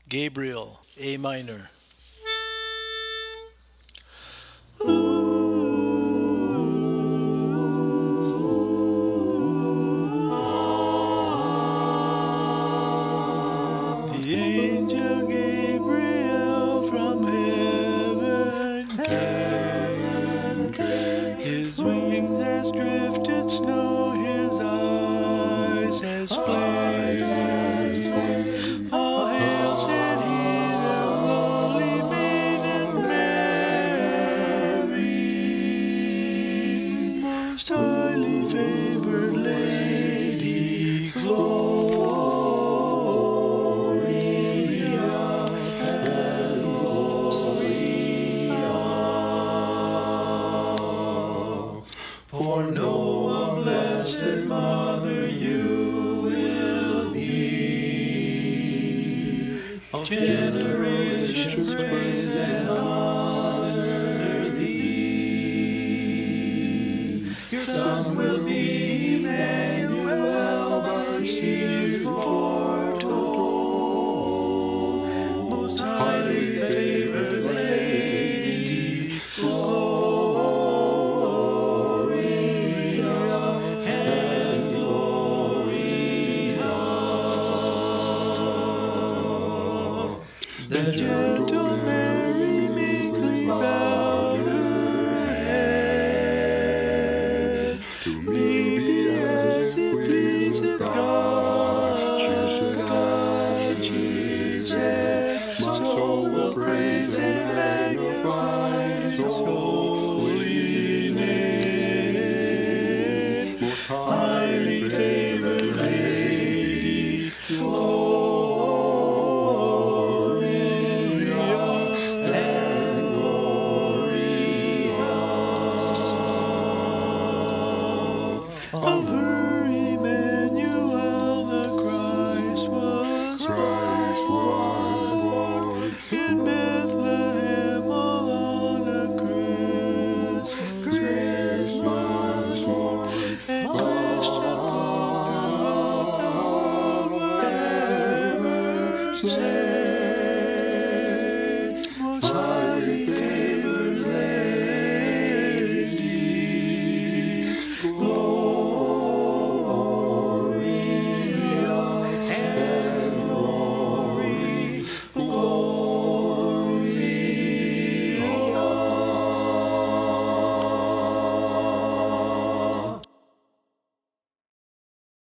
Gabriel, A minor. The angel Gabriel from heaven came. His wings as drifted snow, his eyes as flame. All hail, said he, the lowly maiden Mary, most highly favored lady, for no a blessed mother you will be. All generations praise and honor thee. Your son will be Emmanuel, mercy foretold. Most highly favored lady, the gentle Mary meekly bowed her head. To me be as it pleaseth God, she said. My soul will praise and magnify His holy name. Most highly favored lady, of her Emmanuel the Christ was born in Bethlehem all on a Christmas morn. And Christian folk throughout the world were ever saved.